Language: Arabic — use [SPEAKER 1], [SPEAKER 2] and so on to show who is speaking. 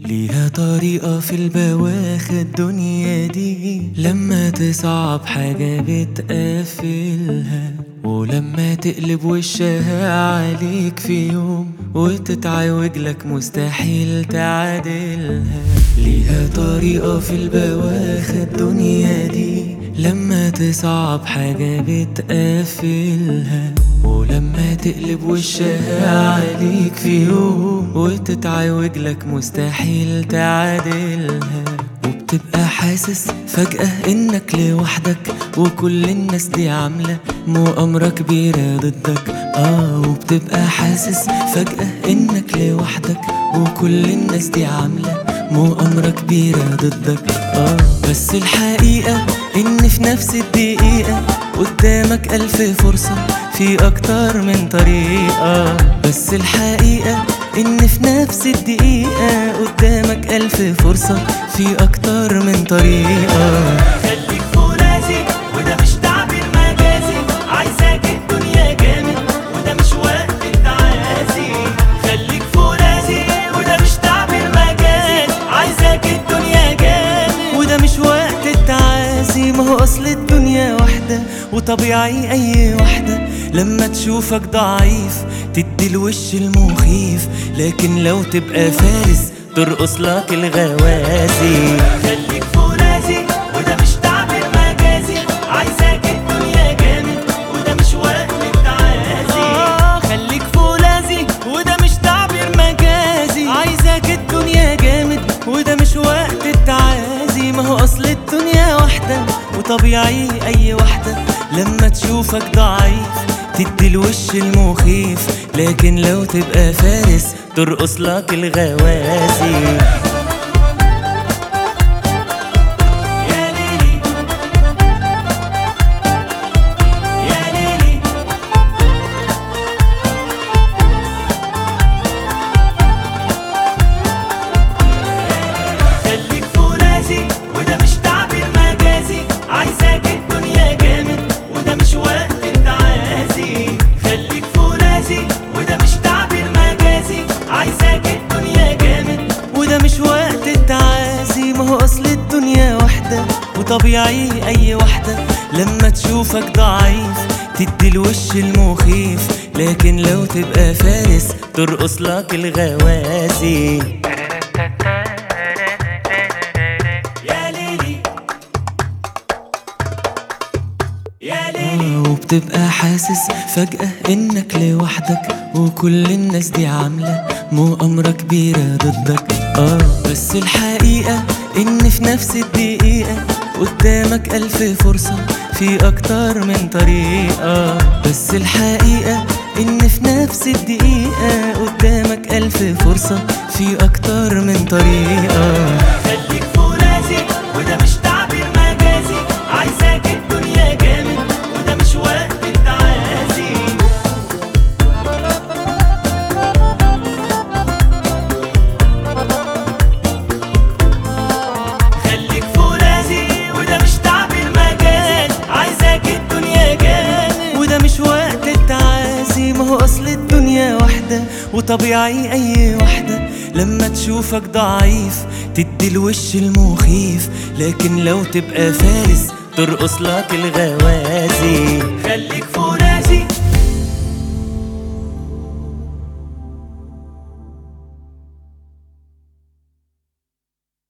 [SPEAKER 1] ليها طريقة في البواخة الدنيا دي، لما تصعب حاجة بتقفلها، ولما تقلب وشها عليك في يوم وتتعوج لك مستحيل تعادلها. ليها طريقة في البواخة الدنيا دي، لما تصعب حاجة بتقفلها، ولما تقلب وشها عليك في يوم وتتعوج لك مستحيل تعادلها. وبتبقى حاسس فجأة انك لوحدك، وكل الناس دي عاملة مؤامرة كبيرة ضدك. وبتبقى حاسس فجأة انك لوحدك، وكل الناس دي عاملة مؤامرة كبيرة ضدك. بس الحقيقة ان في نفس الدقيقة قدامك 1000 فرصة في اكتر من طريقة. بس الحقيقة ان في نفس الدقيقة قدامك 1000 فرصة في اكتر من طريقة.
[SPEAKER 2] خليك فرازي وده مش تعبير مجازي، عايزاك الدنيا جامد وده مش وقت التعازي. خليك فرازي وده مش تعبير مجازي، عايزاك الدنيا جامد
[SPEAKER 1] وده مش وقت التعازي. ما هو اصل الدنيا واحدة وطبيعي اي واحدة لما تشوفك ضعيف تدي الوش المخيف، لكن لو تبقى فارس ترقص لك الغوازي.
[SPEAKER 2] خليك فرازي وده مش تعبير مجازي، عايزاك الدنيا جامد وده مش وقت التعازي.
[SPEAKER 1] خليك فرازي وده مش تعبير مجازي، عايزاك الدنيا جامد وده مش وقت التعازي. ما هو اصل الدنيا واحدة وطبيعي اي واحدة لما تشوفك ضعيف تدي الوش المخيف، لكن لو تبقى فارس ترقص لك الغوازي.
[SPEAKER 2] يا ليلي يا ليلي خليك فرازي وده مش تعبير مجازي، عايزاك الدنيا جامد وده مش وقت التعازي. خليك فرازي وده مش تعبير مجازي، عايزاك الدنيا جامد
[SPEAKER 1] وده مش وقت التعازي. ما هو اصل الدنيا واحدة وطبيعي اي واحدة لما تشوفك ضعيف تدي الوش المخيف، لكن لو تبقى فارس ترقص لك الغوازي.
[SPEAKER 2] يا ليلي يا ليلي
[SPEAKER 1] وبتبقى حاسس فجأة انك لوحدك، وكل الناس دي عاملة مؤامرة كبيرة ضدك. بس الحقيقة ان في نفس الدقيقة قدامك 1000 فرصة في اكتر من طريقة. بس الحقيقة ان في نفس الدقيقة قدامك 1000 فرصة في اكتر من طريقة.
[SPEAKER 2] خليك فرازي وده مش تعبير مجازي، عايزاك الدنيا جامد وده مش وقت التعازي. خليك فرازي وده مش تعبير مجازي، عايزاك الدنيا جامد
[SPEAKER 1] وده مش وقت التعازي. ما هو اصل الدنيا واحدة وطبيعي اي واحدة لما تشوفك ضعيف تدي الوش المخيف، لكن لو تبقى فارس ترقص لك الغوازي.
[SPEAKER 2] خليك